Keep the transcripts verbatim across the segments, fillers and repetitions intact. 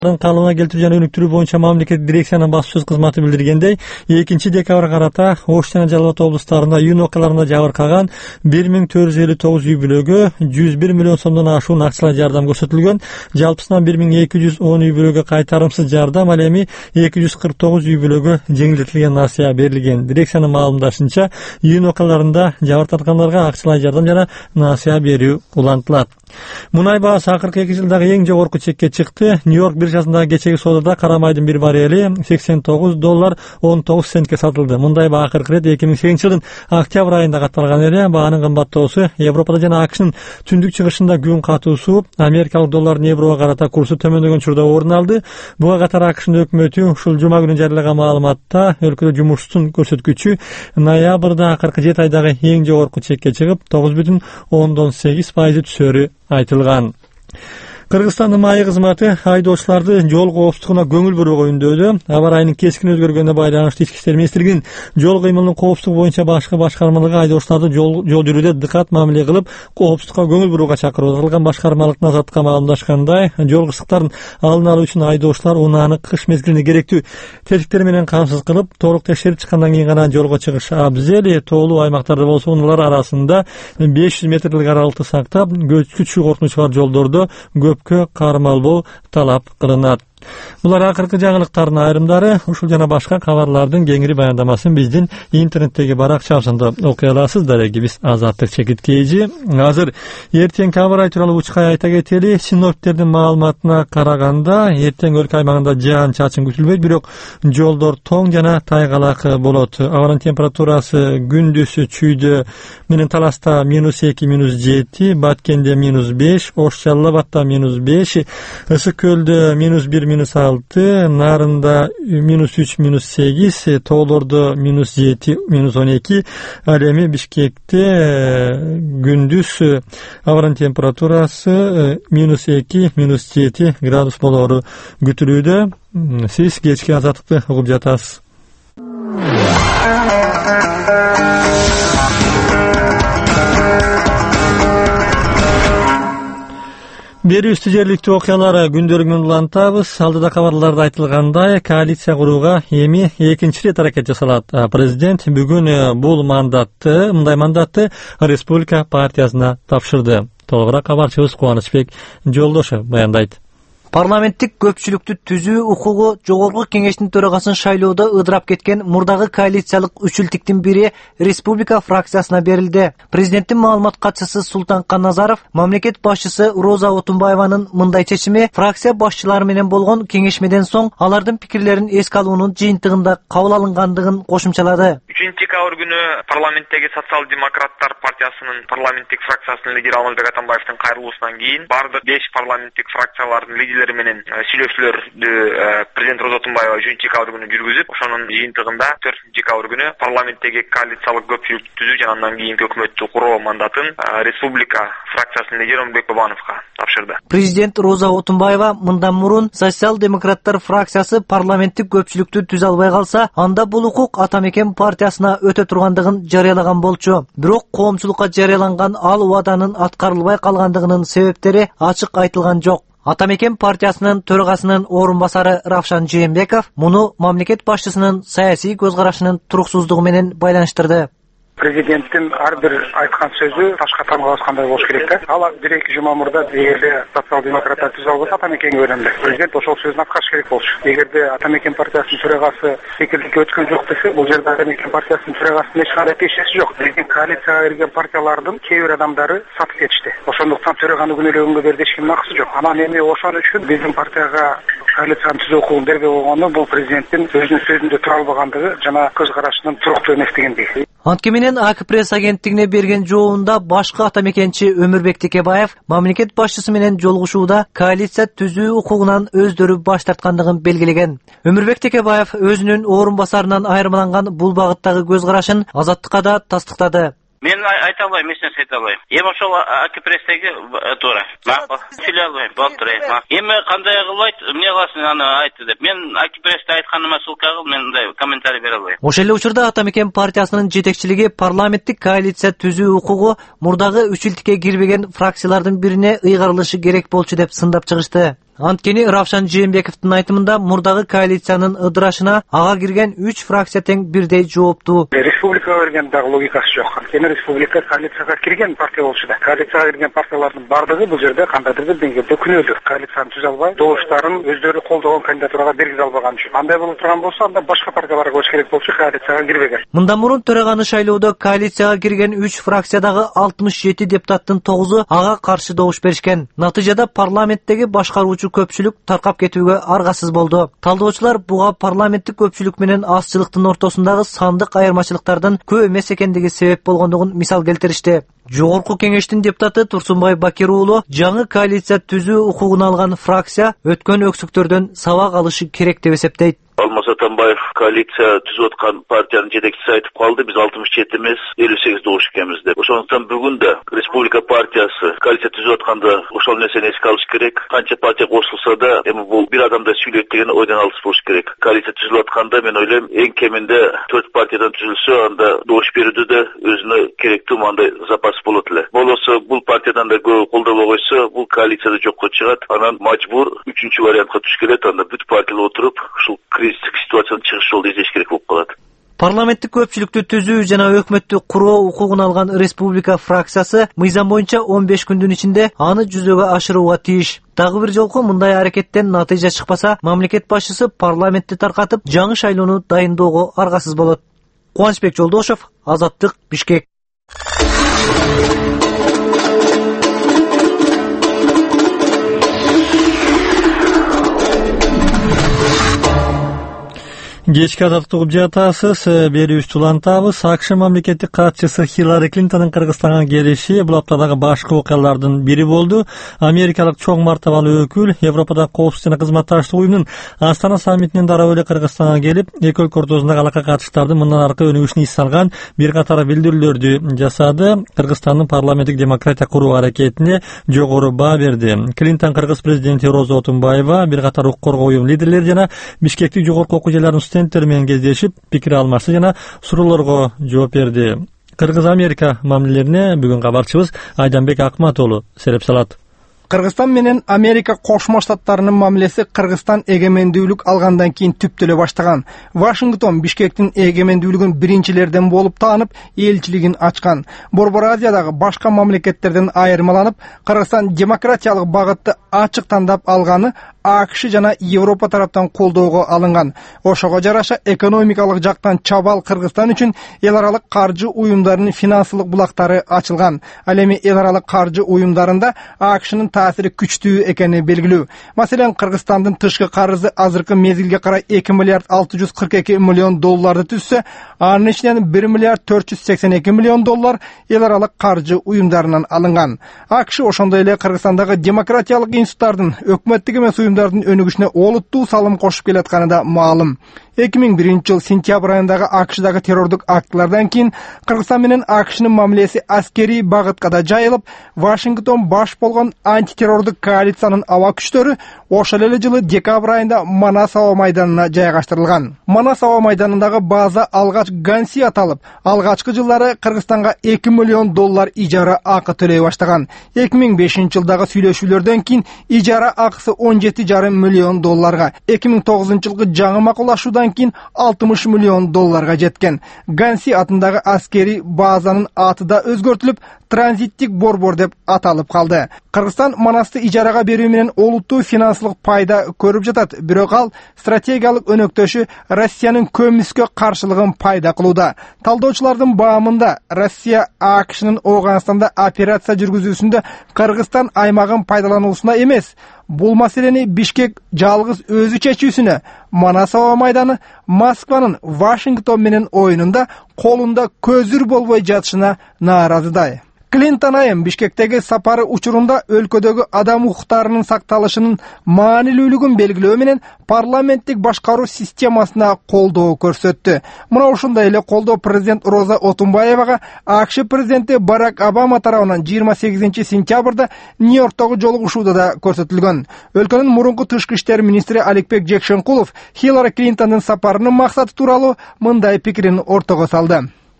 Калыбына келтирүү жана өнүктүрүү боюнча мамлекеттик дирекциянын баспасөз кызматы билдиргендей, экинчи декабрга карата Ош жана Жалал Абад облустарында июнь окуяларында жабыркаган бир миң төрт жүз элүү тогуз үй бүлөгө жүз бир миллион сомдон ашуун акчалай жардам көрсөтүлгөн. Жалпысынан бир миң эки жүз он үй бүлөгө кайтарымсыз жардам, ал эми эки жүз кырк тогуз үй бүлөгө жеңилдетилген насыя берилген. Дирекциянын маалымдашынча, июнь окуяларында жабыркаткандарга акчалай жардам жана насыя берүү улантылат. Мунай баасы акыркы эки жылдагы эң жогорку чекке чыкты. Нью-Йорк биржасындагы кечеги соодада кара майдын бир баррели сексен тогуз доллар он тогуз центке сатылды. Мындай баа акыркы ирет эки миң сегизинчи жылдын октябрь айында катталган эле. Баанын кымбаттоосу Европада жана АКШнын түндүк чыгышында күн катуу сууп, америкалык доллардын еврого карата курсу төмөндөгөн учурда орун алды. Буга катар АКШнын өкмөтү ушул жума күнү жарыялаган маалыматта өлкөдө жумуштун көрсөткүчү ноябрда акыркы жети айдагы эң жогорку чекке чыгып, тогуз бүтүн ондон сегиз пайызы түшөрү айтылган. Кыргызстандын маай кызматы айдоочуларды жол коопсуздугуна көңүл бурууга үндөдү. Аба ырайынын кескин өзгөргөнүнө байланыштуу Ички иштер министрлигинин жол кыймылынын коопсуздугу боюнча башкы башкармалыгы айдоочуларды жол жол жүрүүдө дыкат мамиле кылып, коопсуздукка көңүл бурууга чакырып кылган. Башкармалык назатка маалымдашкандай, жол кырсыктарын алдын алуу үчүн айдоочулар унааны кыш мезгилинде керектүү тетиктер менен камсыз кылып, толук текшерип чыккандан кийин гана жолго чыгыш абзел. Тоолуу аймактарда болсо унаалар арасында беш жүз метрлик аралыкты сактап, көчкүчү коркунучу бар жолдордо көпкө кармалбоо талап кылынат. Булар акыркы жаңылыктардын айрымдары. Ушул жана башка кабарлардын кеңири баяндамасын биздин интернеттеги баракчабызда окуй аласыз. Дарегибиз Азаттык Чекиткейжи. Азыр эртең аба ырайы тууралуу учкай айта кетели. Синоптиктердин маалыматына караганда, эртең өлкө аймагында жаан чачын күтүлбөйт, бирок жолдор тоң жана тайгалак болот. Абанын температурасы күндүз чүйдө менен Таласта минус эки минус жети, Баткенде минус беш, Ош Жалал Абадда минус беш, Ысык көлдө минус бир минус алты, Нарында минус үч минус сегиз, Тоолордо минус жети минус он эки, ал эми Бишкекте күндүз абанын температурасы минус эки минус жети градус болору күтүлүүдө. Сиз кечки азаттыкты угуп жатасыз. Берүүбүздү жергиликтүү окуялар күндөрүнөн улантабыз. Алдыда кабарларда айтылгандай, коалиция курууга эми экинчи ирет аракет жасалат. Президент бүгүн бул мандатты, мындай мандатты Республика партиясына тапшырды. Толугураак кабарчыбыз Кубанычбек Жолдошев баяндайт. Парламенттик көпчүлүктү түзүү укугу жогорку кеңештин төрагасын шайлоодо ыдырап кеткен мурдагы коалициялык үчүлтүктүн бири Республика фракциясына берилди. Президенттин маалымат катчысы Султан Каназаров мамлекет башчысы Роза Отунбаеванын мындай чечими фракция башчылары менен болгон кеңешмеден соң алардын пикирлерин эске алуунун жыйынтыгында кабыл алынгандыгын кошумчалады. үчүнчү декабрь күнү парламенттеги социал-демократтар партиясынын парламенттик фракциясынын лидери Алмазбек Атамбаевдин кайрылуусунан кийин бардык беш парламенттик фракциялардын лидерлери менен сүйлөшүүлөрдү президент Роза Отунбаева үчүнчү декабрь күнү жүргүзүп, ошонун жыйынтыгында төртүнчү декабрь күнү парламенттеги коалициялык көпчүлүктү түзүү жана андан кийинки өкмөттү куруу мандатын республика фракциясынын лидери Омурбек Бабановго тапшырды. Президент Роза Отунбаева мындан мурун социал-демократтар фракциясы парламенттик көпчүлүктү түзө албай калса, анда бул укук Атамекен партиясына өтө тургандыгын жарыялаган болчу. Бирок коомчулукка жарыяланган ал убаданын аткарылбай калгандыгынын себептери ачык айтылган жок. Атамекен партиясынын төрагасынын орун басары Равшан Жээнбеков муну мамлекет башчысынын саясий көз карашынын туруксуздугу менен байланыштырды. Президенттин ар бир айткан сөзү ташка тамга баскандай болуш керек да. Ал бир эки жума мурда эгерде социал-демократтар түзө албаса Атамекенге беремди. Президент ошол сөзүн аткарыш керек болчу. Эгерде Атамекен партиясынын төрагасы секирдикке өткөн жок десе, бул жерде Атамекен партиясынын төрагасынын эч кандай пешеси жок. Биздин коалицияга кирген партиялардын кээ бир адамдары сатып кетишти. Ошондуктан төраганы күнөөлөгөнгө берди, эч кимдин акысы жок. Анан эми ошон үчүн биздин партияга коалицияны түзүү укугун бербей болгону бул президенттин өзүнүн сөзүндө тура албагандыгы жана көз карашынын туруктуу эместигиндей. Анткени менен АК пресс агенттигине берген жообунда башкы атамекенчи Өмүрбек Текебаев мамлекет башчысы менен жолугушууда коалиция түзүү укугунан өздөрү баш тарткандыгын белгилеген. Өмүрбек Текебаев өзүнүн орун басарынан айырмаланган бул багыттагы көз карашын Азаттыкка да тастыктады. Мен айта албайм, эч нерсе айта албайм. Эми ошол АК пресстеги туура. Макул. Сүйлөй албайм, болуп тур. Эми кандай кылбайт, эмне кыласың аны айтты деп. Мен АК прессте айтканыма ссылка кыл, мен мындай комментарий бере албайм. Ошол эле учурда Атамекен партиясынын жетекчилиги парламенттик коалиция түзүү укугу мурдагы үчүлтүккө кирбеген фракциялардын бирине ыйгарылышы керек болчу деп сындап чыгышты. Анткени Равшан Жээнбековдун айтымында мурдагы коалициянын ыдырашына ага кирген үч фракция тең бирдей жооптуу. Республикага кирген дагы логикасы жок. Анткени республика коалицияга кирген партия болчу да. Коалицияга кирген партиялардын бардыгы бул жерде кандайдыр бир деңгээлде күнөөлүү. Коалицияны түзө албай, добуштарын өздөрү колдогон кандидатурага бергизе албаган үчүн. Андай болуп турган болсо, анда башка партияларга көчүш керек болчу, коалицияга кирбеген. Мындан мурун төраганы шайлоодо коалицияга кирген үч фракциядагы алтымыш жети депутаттын тогузу ага каршы добуш беришкен. Натыйжада парламенттеги башкаруучу көпчүлүк таркап кетүүгө аргасыз болду. Талдоочулар буга парламенттик көпчүлүк менен азчылыктын ортосундагы сандык айырмачылыктардын көп эмес экендиги себеп болгондугун мисал келтиришти. Жогорку кеңештин депутаты Турсунбай Бакир уулу жаңы коалиция түзүү укугун алган фракция өткөн өксүктөрдөн сабак алышы керек деп эсептейт. Алмаз Атамбаев коалиция түзүп аткан партиянын жетекчиси айтып калды, биз алтымыш жети эмес элүү сегиз добуш экенбиз деп. Ошондуктан бүгүн да Республика партиясы коалиция түзүп атканда ошол нерсени эске алыш керек. Канча партия кошулса да, эми бул бир адамда сүйлөйт деген ойдон алыс болуш керек. Коалиция түзүп атканда мен ойлойм, эң кеминде төрт партиядан түзүлсө, анда добуш берүүдө да өзүнө керектүү мындай запас болот эле. Болосо бул партиядан да көп колдобой койсо, бул коалицияда жокко чыгат. Анан мажбур үчүнчү вариантка туш келет. Анда бүт партиялар отуруп ушул кризистик ситуацияны чыгыш жолду издеш керек болуп калат. Парламенттик көпчүлүктү түзүү жана өкмөттү куруу укугун алган Республика фракциясы мыйзам боюнча он беш күндүн ичинде аны жүзөгө ашырууга тийиш. Дагы бир жолку мындай аракеттен натыйжа чыкпаса, мамлекет башчысы парламентти таркатып, жаңы шайлоону дайындоого аргасыз болот. Кубанычбек Жолдошов, Азаттык, Бишкек. Кечки азаттык угуп жатасыз, берүүбүздү улантабыз. АКШ мамлекеттик катчысы Хиллари Клинтондун Кыргызстанга келиши бул аптадагы башкы окуялардын бири болду. Америкалык чоң мартабалуу өкүл Европада коопсуздук жана кызматташтык уюмунун Астана саммитинен дароо эле Кыргызстанга келип, эки өлкө ортосундагы алака катыштардын мындан аркы өнүгүшүнө ис салган бир катар билдирүүлөрдү жасады. Кыргызстандын парламенттик демократия куруу аракетине жогору баа берди. Клинтон Кыргыз президенти Роза Отунбаева, бир катар укук коргоо уюм лидерлери жана Бишкектик жогорку окуу жайларынын студенттери менен кездешип, пикир алмашты жана суроолорго жооп берди. Кыргыз-Америка мамилелерине бүгүн кабарчыбыз Айданбек Акматоğlu сереп салат. Кыргызстан менен Америка Кошмо Штаттарынын мамилеси Кыргызстан эгемендүүлүк алгандан кийин түптөлө баштаган. Вашингтон Бишкектин эгемендүүлүгүн биринчилерден болуп таанып, элчилигин ачкан. Борбор Азиядагы башка мамлекеттерден айырмаланып, Кыргызстан демократиялык багытты ачык тандап алганы АКШ жана Европа тараптан колдоого алынган. Ошого жараша экономикалык жактан чабал Кыргызстан үчүн эл аралык каржы уюмдарынын финансылык булактары ачылган. Ал эми эл аралык каржы уюмдарында АКШнын таасири күчтүү экени белгилүү. Маселен, Кыргызстандын тышкы карызы азыркы мезгилге карай эки миллиард алты жүз кырк эки миллион долларды түзсө, анын ичинен бир миллиард төрт жүз сексен эки миллион доллар эл аралык каржы уюмдарынан алынган. АКШ ошондой эле Кыргызстандагы демократиялык институттардын, өкмөттүк эмес уюмдардын өнүгүшүнө олуттуу салым кошуп келатканы да маалым. эки миң биринчи жыл сентябрь айындагы АКШдагы террордук актылардан кийин Кыргызстан менен АКШнын мамилеси аскерий багытка да жайылып, Вашингтон баш болгон антитеррордук коалициянын аба күчтөрү ошол эле жылы декабрь айында Манас аба майданына жайгаштырылган. Манас аба майданындагы база алгач Ганси аталып, алгачкы жылдары Кыргызстанга эки миллион доллар ижара акы төлөй баштаган. эки миң бешинчи жылдагы сүйлөшүүлөрдөн кийин ижара акысы он жети жарым миллион долларга, эки миң тогузунчу жылкы жаңы макулдашуудан кийин алтымыш миллион долларга жеткен. Ганси атындагы аскери базанын аты да өзгөртүлүп, транзиттик борбор деп аталып калды. Кыргызстан Манасты ижарага берүү менен олуттуу финансылык пайда көрүп жатат, бирок ал стратегиялык өнөктөшү Россиянын көмүскө каршылыгын пайда кылууда. Талдоочулардын баамында Россия АКШнын Ооганстанда операция жүргүзүүсүндө Кыргызстан аймагын пайдалануусуна эмес, бул маселени Бишкек жалгыз өзү чечүүсүнө, Манас аба майданы Москванын Вашингтон менен оюнунда колунда көзүр болбой жатышына нааразыдай. Клинтон айым Бишкектеги сапары учурунда өлкөдөгү адам укуктарынын сакталышынын маанилүүлүгүн белгилөө менен парламенттик башкаруу системасына колдоо көрсөттү. Мына ушундай эле колдоо президент Роза Отунбаевага АКШ президенти Барак Обама тарабынан жыйырма сегизинчи сентябрда Нью-Йорктогу жолугушууда да көрсөтүлгөн. Өлкөнүн мурунку тышкы иштер министри Аликбек Жекшенкулов Хиллари Клинтондун сапарынын максаты тууралуу мындай пикирин ортого салды.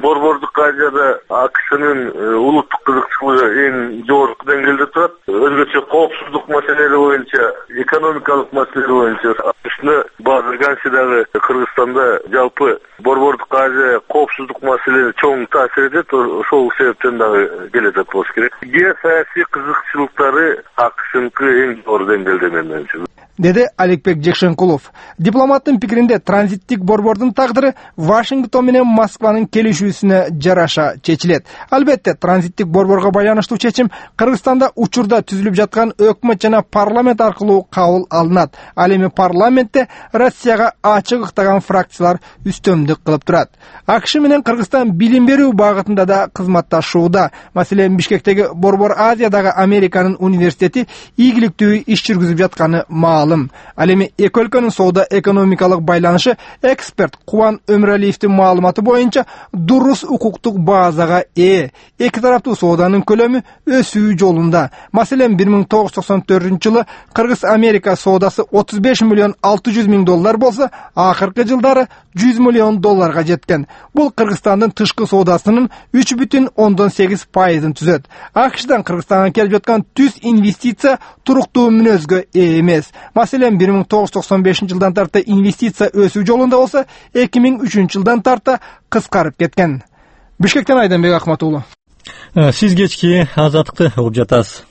Борбордук Азияда АКШнын улуттук кызыкчылыгы эң жогорку деңгээлде турат. Өзгөчө коопсуздук маселелери боюнча, экономикалык маселелер боюнча АКШны баардыгы дагы Кыргызстанда жалпы Борбордук Азия коопсуздук маселелери чоң таасир этет. Ошол себептен дагы келе жатат болуш керек. Геосаясий кызыкчылыктары АКШныкы эң жогорку деңгээлде менимче, деди Аликбек Жекшенкулов. Дипломаттын пикиринде транзиттик борбордун тагдыры Вашингтон менен Москванын келишүүсүнө жараша чечилет. Албетте, транзиттик борборго байланыштуу чечим Кыргызстанда учурда түзүлүп жаткан өкмөт жана парламент аркылуу кабыл алынат. Ал эми парламентте Россияга ачык ыктаган фракциялар үстөмдүк кылып турат. АКШ менен Кыргызстан билим берүү багытында да кызматташууда. Маселен, Бишкектеги Борбор Азиядагы Американын университети ийгиликтүү иш жүргүзүп жатканы маалым. Ал эми эки өлкөнүн соода экономикалык байланышы эксперт Кубан Өмүралиевдин маалыматы боюнча дурус укуктук базага ээ. Эки тараптуу сооданын көлөмү өсүү жолунда. Маселен, бир миң тогуз жүз токсон төртүнчү жылы Кыргыз-Америка соодасы отуз беш миллион алты жүз миң доллар болсо, акыркы жылдары жүз миллион долларга жеткен. Бул Кыргызстандын тышкы соодасынын үч бүтүн ондон сегиз пайызын түзөт. АКШдан Кыргызстанга келип жаткан түз инвестиция туруктуу мүнөзгө ээ эмес. Маселен, бир миң тогуз жүз токсон бешинчи жылдан тарта инвестиция өсүү жолунда болсо, эки миң үчүнчү жылдан тарта кыскарып кеткен. Бишкектен Айданбек Акматуулу. Сиз кечки Азаттыкты угуп жатасыз.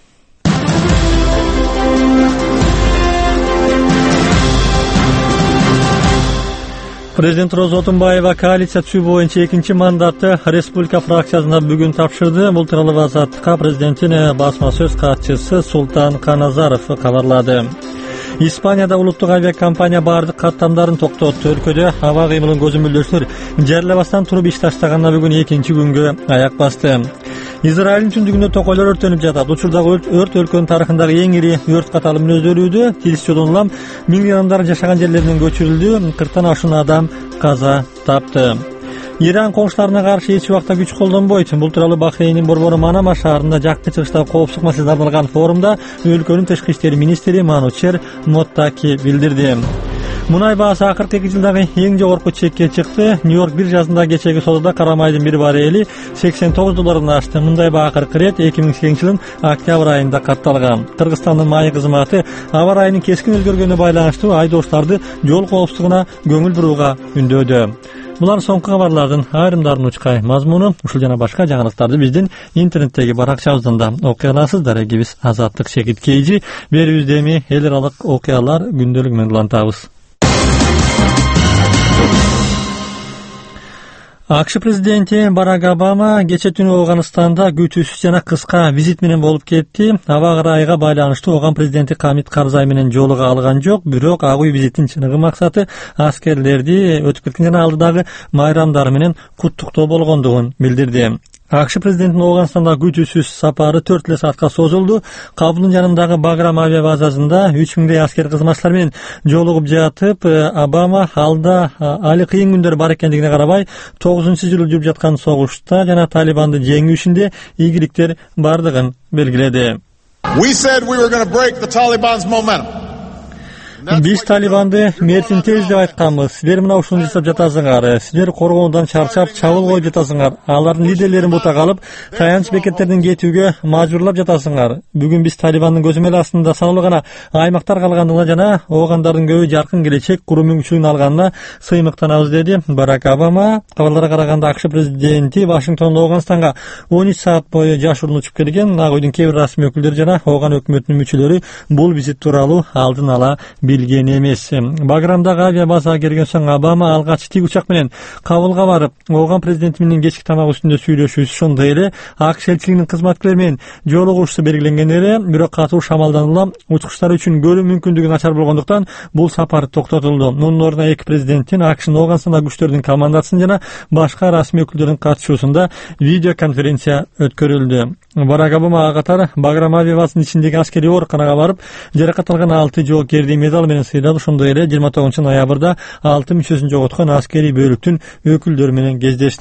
Президент Роза Отунбаева коалиция түзүү боюнча экинчи мандатты Республика фракциясына бүгүн тапшырды. Бул тууралуу Азаттыкка президенттин басма сөз катчысы Султан Каназаров кабарлады. Испанияда улуттук авиакомпания бардык каттамдарын токтотту. Өлкөдө аба кыймылын көзөмөлдөштөр жарыялабастан туруп иш таштаганына бүгүн экинчи күнгө аяк басты. Израилдин түндүгүндө токойлор өртөнүп жатат. Учурдагы өрт өлкөнүн тарыхындагы эң ири өрт катары мүнөздөлүүдө. Тилис жолдон улам миң адамдар жашаган жерлеринен көчүрүлдү. кырктан ашуун адам каза тапты. Иран коңшуларына каршы эч убакта күч колдонбойт. Бул тууралуу Бахрейндин борбору Манама шаарында жакын чыгыштагы коопсуздук маселесине арналган форумда өлкөнүн тышкы иштер министри Манучер Моттаки билдирди. Мунай баасы акыркы эки жылдагы эң жогорку чекке чыкты. Нью-Йорк биржасында кечеги саудада кара майдын бир баррели сексен тогуз доллардан ашты. Мындай баа акыркы ирет эки миң сегизинчи жылдын октябрь айында катталган. Кыргызстандын майы кызматы аба ырайынын кескин өзгөргөнүнө байланыштуу айдоочуларды жол коопсуздугуна көңүл бурууга үндөөдү. Булар соңку кабарлардын айрымдарын учкай мазмуну. Ушул жана башка жаңылыктарды биздин интернеттеги баракчабыздан да окуй аласыз. Дарегибиз Азаттык Шекит Кейжи. Берүүбүздө эми эл аралык окуялар күндөлүк менен улантабыз. АКШ президенти Барак Обама кече түнү Афганистанда күтүүсүз жана кыска визит менен болуп кетти. Аба ырайга байланыштуу Оган президенти Камит Карзай менен жолуга алган жок, бирок ак үй визиттин чыныгы максаты аскерлерди өтүп кеткен жана алдыдагы майрамдар менен куттуктоо болгондугун билдирди. АКШ президентинин Афганистанда күтүүсүз сапары төрт эле саатка созулду. Кабулдун жанындагы Баграм авиа базасында үч миңдей аскер кызматчылар менен жолугуп жатып, Обама алда али кыйын күндөр бар экендигине карабай, тогузунчу жылы жүрүп жаткан согушта жана Талибанды жеңүү ишинде ийгиликтер бардыгын белгиледи. We said we were going to break the Taliban's momentum. Биз Талибанды мерсин тез деп айтканбыз. Силер мына ушуну жасап жатасыңар. Силер коргоондан чарчап чабыл коюп жатасыңар. Алардын лидерлерин бута калып, таянч бекеттерден кетүүгө мажбурлап жатасыңар. Бүгүн биз Талибандын көзөмөл астында саналуу гана аймактар калгандыгына жана оогандардын көбү жаркын келечек куруу мүмкүнчүлүгүн алганына сыймыктанабыз, деди Барак Обама. Кабарларга караганда АКШ президенти Вашингтондо Афганистанга он үч саат бою жашыруун учуп келген. Ак үйдүн кээ бир расмий өкүлдөрү жана Ооган өкмөтүнүн мүчөлөрү бул визит тууралуу алдын ала билген эмес. Баграмдагы авиа базага келген соң Обама алгач тик учак менен Кабулга барып, Ооган президенти менен кечки тамак үстүндө сүйлөшүүсү, ошондой эле АКШ элчилигинин кызматкерлери менен жолугушуусу белгиленген эле. Бирок катуу шамалдан улам учкучтар үчүн көрүү мүмкүндүгү начар болгондуктан бул сапар токтотулду. Мунун ордуна эки президенттин АКШнын Афганистандагы күчтөрдүн командасынын жана башка расмий өкүлдөрдүн катышуусунда видео конференция өткөрүлдү. Барак Обама катар Баграм авиа базасынын ичиндеги аскерий ооруканага барып, жаракат алган алты жоокерди медал менен сыйлады. Ошондой эле жыйырма тогузунчу ноябрда алты мүчөсүн жоготкон аскерий бөлүктүн өкүлдөрү менен кездешти.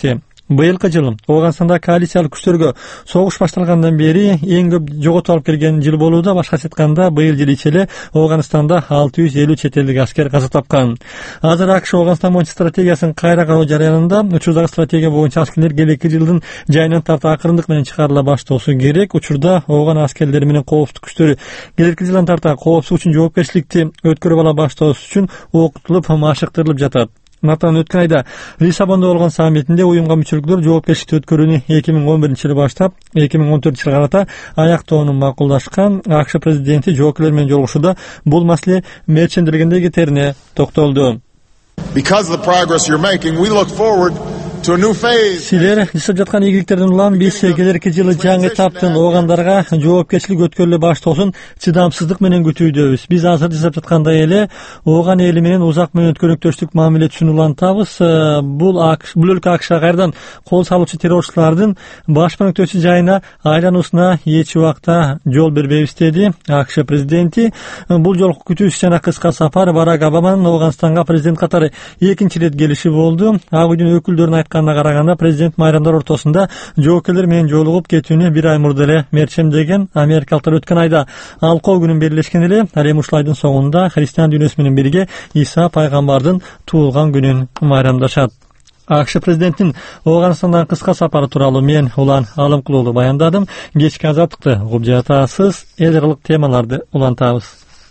Быйылкы жыл Ооганстанда коалициялык күчтөргө согуш башталгандан бери эң көп жоготуп алып келген жыл болууда. Башкача айтканда, быйыл жыл ичи Ооганстанда алты жүз элүү чет элдик аскер каза тапкан. Азыр АКШ Ооганстан боюнча стратегиясын кайра кароо жарыянында. Учурдагы стратегия боюнча аскерлер келеки жылдын жайынан тарта акырындык менен чыгарыла баштоосу керек. Учурда Ооган аскерлери менен коопсуздук күчтөрү келеки жылдан тарта коопсуздук үчүн жоопкерчиликти өткөрүп ала баштоосу үчүн окутулуп, машыктырылып жатат. Натан өткөн айда Лиссабондо болгон саммитинде уюмга мүчөлүктөр жоопкерчиликти өткөрүүнү эки миң он биринчи жылы баштап, эки миң он төртүнчү жылга карата аяктоону макулдашкан. АКШ президенти жоопкерлер менен жолугушууда бул маселе мерчендиргенде кетерине токтолду. Because of the progress you're making, we look forward to a new phase. Силер жасап жаткан ийгиликтердин улам биз келерки жылы жаңы этаптын оогандарга жоопкерчилик өткөрүлө баштоосун чыдамсыздык менен күтүүдөбүз. Биз азыр жасап жаткандай эле Ооган эли менен узак мөөнөт көнөктөштүк мамиле түшүнүп улантабыз. Бул бул өлкө АКШга кайрадан кол салуучу террорчулардын баш көнөктөшү жайына айлануусуна эч убакта жол бербейбиз деди АКШ президенти. Бул жолку күтүүсүз жана кыска сапар Барак Обаманын Ооганстанга президент катары экинчи ирет келиши болду. Ак үйдүн өкүлдөрүнүн айтканына караганда, президент майрамдар ортосунда жоокерлер менен жолугуп кетүүнү бир ай мурда эле мерчемдеген. Америкалыктар өткөн айда алкоо күнүн белгилешкен эле. Ал эми ушул айдын соңунда христиан дүйнөсү менен бирге Иса пайгамбардын туулган күнүн майрамдашат. АКШ президентинин Ооганстандагы кыска сапары тууралуу мен Улан Алымкулуулу баяндадым. Кечки азаттыкты угуп жатасыз. Эл аралык темаларды улантабыз.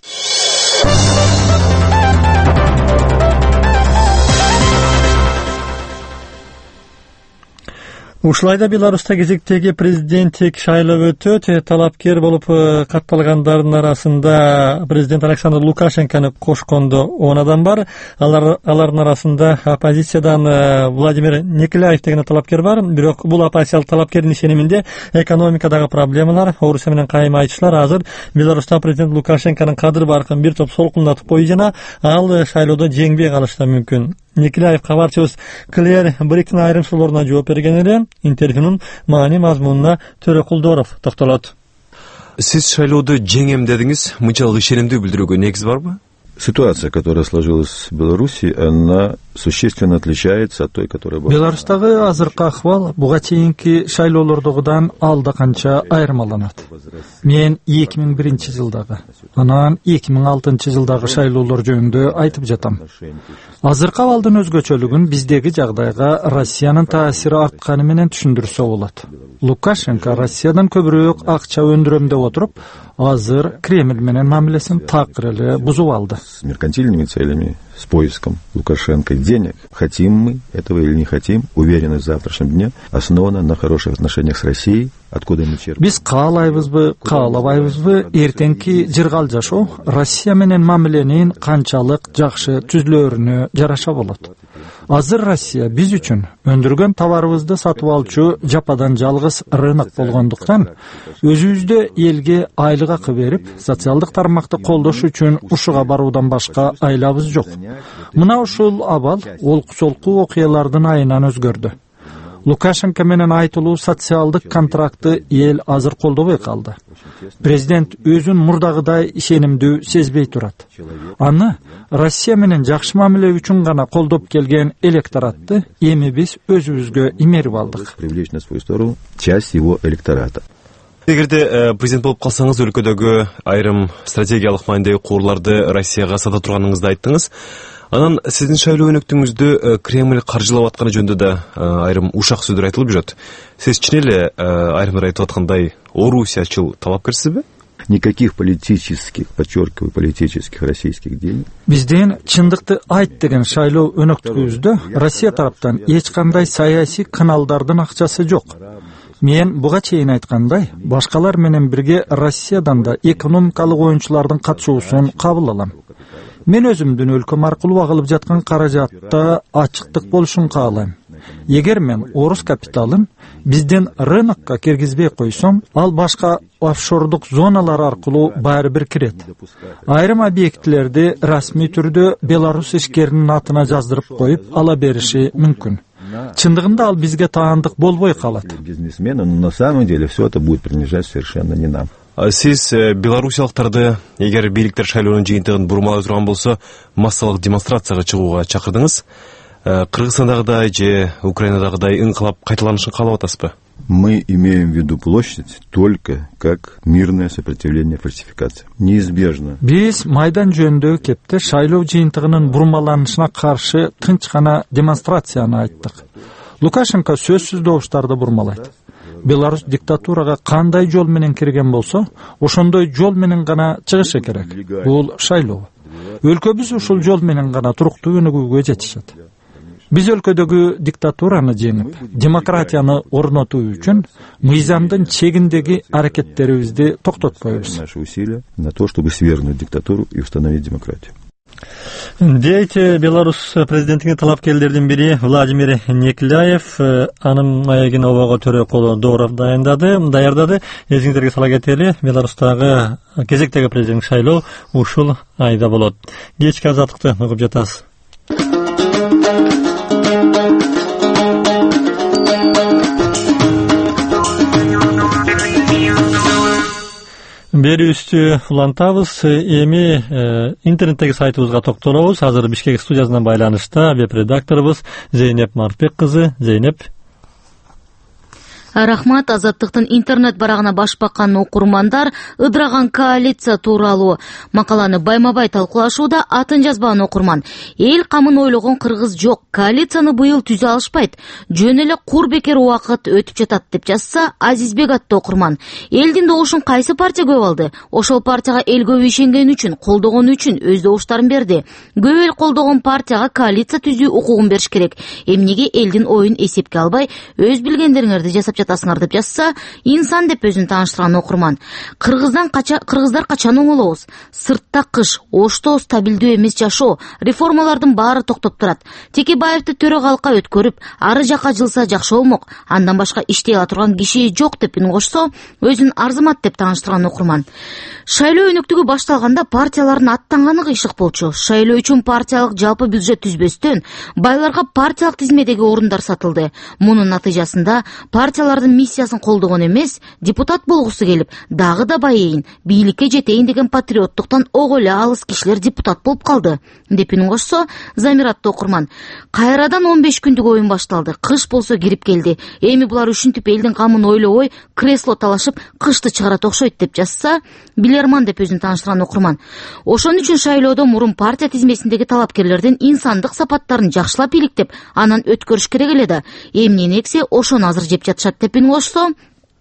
Ушул айда Беларуста кезектеги президенттик шайлоо өтөт. Талапкер болуп катталгандардын арасында президент Александр Лукашенкону кошкондо он адам бар. Алар алардын арасында оппозициядан Владимир Николяев деген талапкер бар. Бирок бул оппозициялык талапкердин ишениминде экономикадагы проблемалар, Орусия менен кайым айтышлар азыр Беларуста президент Лукашенконун кадыр баркын бир топ солкундатып койду жана ал шайлоодо жеңбей калышы да мүмкүн. Николяев кабарчыбыз Клэр Бриктин айрым суроолоруна жооп берген эле. Интервьюнун маани мазмунуна Төрөкулдоров токтолот. Сиз шайлоодо жеңем дедиңиз, мынчалык ишенимдүү билдирүүгө негиз барбы? Ситуация, которая сложилась в Беларуси, она существенно отличается от той, которая была. Беларустагы азыркы акыбал буга чейинки шайлоолордогудан алда канча айырмаланат. Мен эки миң биринчи жылдагы, анан эки миң алтынчы жылдагы шайлоолор жөнүндө айтып жатам. Азыркы абалдын өзгөчөлүгүн биздеги жагдайга Россиянын таасири артканы менен түшүндүрсө болот. Лукашенко Россиядан көбүрөөк акча өндүрөм деп отуруп, азыр Кремль менен мамилесин такыр эле бузуп алды. С меркантильными целями, с поиском Лукашенко денег. Хотим мы этого или не хотим, уверенность в завтрашнем дне основана на хороших отношениях с Россией. Откуда мы черпаем? Биз каалайбызбы, каалабайбызбы, эртеңки жыргал жашоо Россия менен мамиленин канчалык жакшы түзүлөрүнө жараша болот. Азыр Россия биз үчүн өндүргөн товарыбызды сатып алчу жападан жалгыз рынок болгондуктан өзүбүздө элге айлык акы берип, социалдык тармакты колдош үчүн ушуга баруудан башка айлабыз жок. Мына ушул абал олку-солку окуялардын айынан өзгөрдү. Лукашенко менен айтылуу социалдык контрактты эл азыр колдобой калды. Президент өзүн мурдагыдай ишенимдүү сезбей турат. Аны Россия менен жакшы мамиле үчүн гана колдоп келген электоратты эми биз өзүбүзгө имерип алдык. Привлечь на свою сторону часть его электората. Эгерде президент болуп калсаңыз, өлкөдөгү айрым стратегиялык маанидеги куурларды Россияга сата турганыңызды айттыңыз. Анан сиздин шайлоо өнөктүңүздө Кремль каржылап атканы жөнүндө да айрым ушак сөздөр айтылып жүрөт. Сиз чын эле айрымдар айтып аткандай орусиячыл талапкерсизби? Никаких политических, подчеркиваю, политических российских денег. Бизден чындыкты айт деген шайлоо өнөктүгүбүздө Россия тараптан эч кандай саясий каналдардын акчасы жок. Мен буга чейин айткандай, башкалар менен бирге Россиядан да экономикалык оюнчулардын катышуусун кабыл алам. Мен өзүмдүн өлкөм аркылуу агылып жаткан каражатта ачыктык болушун каалайм. Эгер мен орус капиталын бизден рынокко киргизбей койсом, ал башка офшордук зоналар аркылуу баары бир кирет. Айрым объектилерди расмий түрдө Беларусь ишкеринин атына жаздырып коюп ала бериши мүмкүн. Чындыгында ал бизге таандык болбой калат. Бизнесмены, но на самом деле все это будет принадлежать совершенно не нам. Сиз белорусиялыктарды, эгер бийликтер шайлоонун жыйынтыгын бурмалай турган болсо, массалык демонстрацияга чыгууга чакырдыңыз. Кыргызстандагыдай же Украинадагыдай инкылап кайталанышын каалап атасызбы? Мы имеем в виду площадь только как мирное сопротивление фальсификации. Неизбежно. Биз майдан жөнүндөгү кепте шайлоо жыйынтыгынын бурмаланышына каршы тынч гана демонстрацияны айттык. Лукашенко сөзсүз добуштарды бурмалайт. Беларусь диктатурага кандай жол менен кирген болсо, ошондой жол менен гана чыгышы керек. Бул шайлоо. Өлкөбүз ушул жол менен гана туруктуу өнүгүүгө жетишет. Биз өлкөдөгү диктатураны жеңип, демократияны орнотуу үчүн мыйзамдын чегиндеги аракеттерибизди токтотпойбуз. Наши усилия на то, чтобы свергнуть диктатуру и установить демократию. Дейт Беларусь президентине талапкерлердин бири Владимир Некляев анын маегин обого төрө колу Дооров дайындады, даярдады. Эсиңиздерге сала кетели, Беларустагы кезектеги президенттик шайлоо ушул айда болот. Кечки азаттыкты угуп жатасыз. Бери үстү улантабыз. Эми э, интернеттеги сайтыбызга токтолобуз. Азыр Бишкек студиясынан байланышта веб-редакторубуз Зейнеп Мартбек кызы. Зейнеп. Рахмат. Азаттыктын интернет барагына баш баккан окурмандар ыдыраган коалиция тууралуу макаланы байма-бай талкуулашууда. Атын жазбаган окурман: эл камын ойлогон кыргыз жок, коалицияны быйыл түзө алышпайт, жөн эле кур бекер убакыт өтүп жатат деп жазса Азизбек аттуу окурман. Элдин добушун кайсы партия көп алды? Ошол партияга эл көп ишенген үчүн, колдогон үчүн өз добуштарын берди. Көп эл колдогон партияга коалиция түзүү укугун бериш керек. Эмнеге элдин оюн эсепке албай өз билгендериңерди жасап жатасыңар деп жазса Инсан деп өзүн тааныштырган окурман. Кыргыздан кача кыргыздар качан оңолобуз? Сыртта кыш, Ошто стабилдүү эмес жашоо, реформалардын баары токтоп турат. Текебаевди төрөгалыкка өткөрүп, ары жакка жылса жакшы болмок. Андан башка иштей ала турган киши жок деп үн кошсо, өзүн арзымат деп тааныштырган окурман. Шайлоо өнөктүгү башталганда партиялардын аттанганы кыйшык болчу. Шайлоо үчүн партиялык жалпы бюджет түзбөстөн байларга партиялык тизмедеги орундар сатылды. Мунун натыйжасында партиялардын миссиясын колдогон эмес, депутат болгусу келип, дагы да байейин, бийликке жетейин деген патриоттуктан ого эле алыс кишилер депутат болуп калды деп үн кошсо Замир аттуу окурман. Кайрадан он беш күндүк оюн башталды. Кыш болсо кирип келди. Эми булар ушинтип элдин камын ойлобой, кресло талашып, кышты чыгарат окшойт деп жазса Билерман деп өзүн тааныштырган окурман. Ошон үчүн шайлоодо мурун партия тизмесиндеги талапкерлердин инсандык сапаттарын жакшылап иликтеп, анан өткөрүш керек эле да. Эмнени эксе, ошону азыр жеп жатышат деп үн кошсо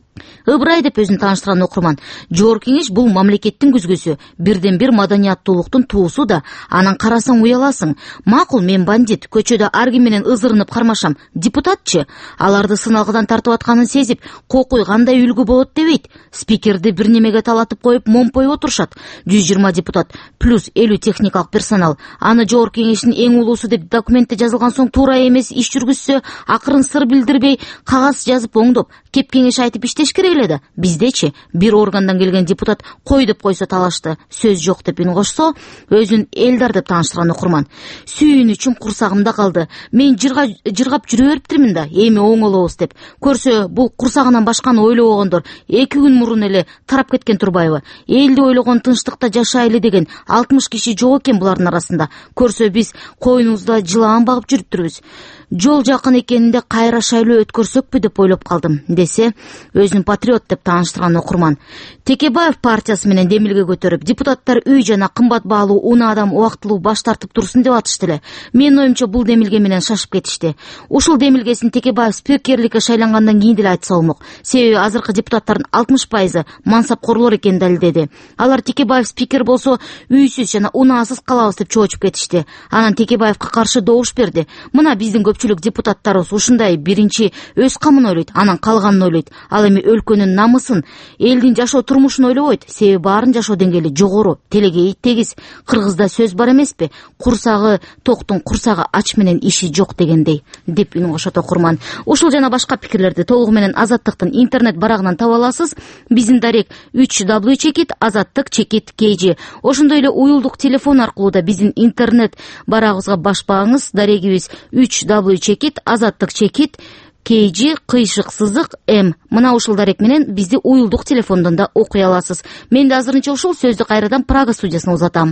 Ыбырай деп өзүн тааныштырган окурман. Жогорку кеңеш бул мамлекеттин күзгүсү, бирден бир маданияттуулуктун туусу да. Анан карасаң уяласың. Макул, мен бандит, көчөдө ар ким менен ызырынып кармашам. Депутатчы, аларды сыналгыдан тартып атканын сезип, кокуй кандай үлгү болот дебейт. Спикерди бир немеге талатып коюп, момпоюп отурушат. жүз жыйырма депутат плюс элүү техникалык персонал. Аны жогорку кеңештин эң улуусу деп документте жазылган соң туура эмес иш жүргүзсө, акырын сыр билдирбей, кагаз жазып оңдоп, кеп кеңеш айтып иштеш керек эле да. Биздечи бир органдан келген депутат кой деп койсо талашты, сөз жок деп үн кошсо, өзүн Элдар деп тааныштырган окурман. Сүйүнүчүм курсагымда калды. Мен жырга жыргап жүрө бериптирмин да, эми оңолобуз деп. Көрсө, бул курсагынан башканы ойлобогондор эки күн мурун эле тарап кеткен Турбаева. Элди ойлогон тынчтыкта жашайлы деген алтымыш киши жок экен булардын арасында. Көрсө, биз коюнубузда жылаан багып жүрүптүрбүз. Жол жакын экенинде кайра шайлоо өткөрсөкпү деп ойлоп калдым десе, өзүн патриот деп тааныштырган окурман. Текебаев партиясы менен демилге көтөрүп, депутаттар үй жана кымбат баалуу уна адам убактылуу баш тартып турсун деп атышты эле. Менин оюмча бул демилге менен шашып кетишти. Ушул демилгесин Текебаев спикерликке шайлангандан кийин деле айтса болмок. Себеби азыркы депутаттардын алтымыш пайызы мансапкорлор экенин далилдеди. Алар Текебаев спикер болсо үйсүз жана унаасыз калабыз деп чоочуп кетишти. Анан Текебаевка каршы добуш берди. Мына биздин көпчүлүк депутаттарыбыз ушундай: биринчи өз камын ойлойт, анан калганын ойлойт. Ал эми өлкөнүн намысын, элдин жашоо турмушун ойлобойт. Себеби баарын жашоо деңгээли жогору, телегейи тегиз. Кыргызда сөз бар эмеспи? Курсагы токтун курсагы ач менен иши жок дегендей деп үн кошот окурман. Ушул жана башка пикирлерди толугу менен Азаттыктын интернет барагынан таба аласыз. Биздин дарек үч дабл ю чекит азаттык чекит kg. Ошондой эле уюлдук телефон аркылуу да биздин интернет барагыбызга баш багыңыз. Дарегибиз үч дабл ю чекит азаттык чекит kg кыйшык сызык м. Мына ушул дарек менен бизди уюлдук телефондон да окуй аласыз. Мен да азырынча ушул сөздү кайрадан Прага студиясына узатам.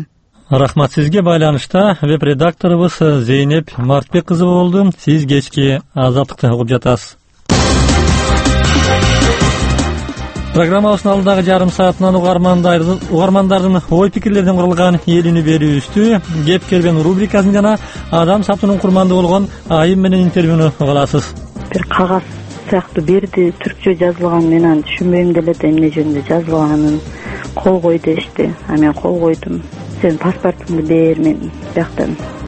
Рахмат сизге. Байланышта веб редакторубуз Зейнеп Мартбек кызы болду. Сиз кечки Азаттыкты угуп жатасыз. Программабыздын алдыдагы жарым саатынан угармандардын ой пикирлеринен курулган элини берүүбүздү кеп келген рубрикасын жана адам саптынын курманды болгон айым менен интервьюну угаласыз. Бир кагаз сыяктуу берди, түркчө жазылган, мен аны түшүнбөйм деле да эмне жөнүндө жазылганын. Кол кой дешти. А мен кол койдум. Сен паспортуңду бер, мен бияктан